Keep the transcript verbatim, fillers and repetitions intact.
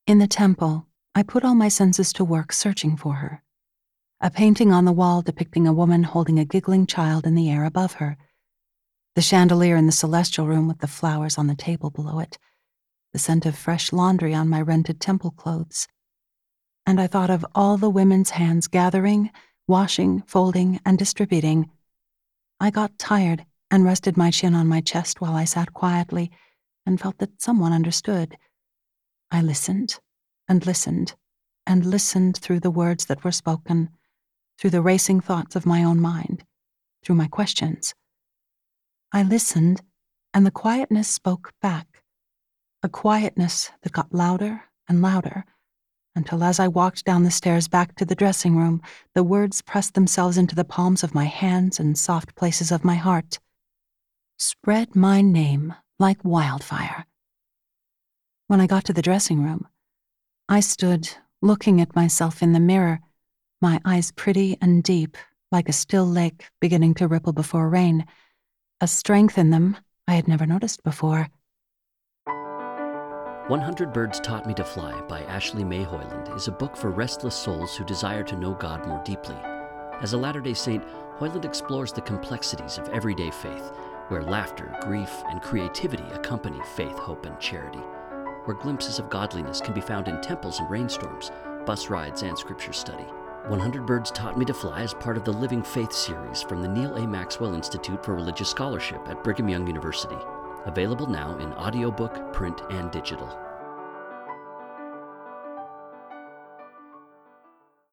In the temple, I put all my senses to work searching for her. A painting on the wall depicting a woman holding a giggling child in the air above her. The chandelier in the celestial room with the flowers on the table below it. The scent of fresh laundry on my rented temple clothes. And I thought of all the women's hands gathering, washing, folding, and distributing. I got tired and rested my chin on my chest while I sat quietly and felt that someone understood. I listened and listened and listened through the words that were spoken, through the racing thoughts of my own mind, through my questions. I listened, and the quietness spoke back, a quietness that got louder and louder, until as I walked down the stairs back to the dressing room, the words pressed themselves into the palms of my hands and soft places of my heart. Spread my name like wildfire. When I got to the dressing room, I stood looking at myself in the mirror, my eyes pretty and deep, like a still lake beginning to ripple before rain, a strength in them I had never noticed before. one hundred Birds Taught Me to Fly by Ashley May Hoyland is a book for restless souls who desire to know God more deeply. As a Latter-day Saint, Hoyland explores the complexities of everyday faith, where laughter, grief, and creativity accompany faith, hope, and charity, where glimpses of godliness can be found in temples and rainstorms, bus rides, and scripture study. one hundred Birds Taught Me to Fly is part of the Living Faith series from the Neil A. Maxwell Institute for Religious Scholarship at Brigham Young University. Available now in audiobook, print, and digital.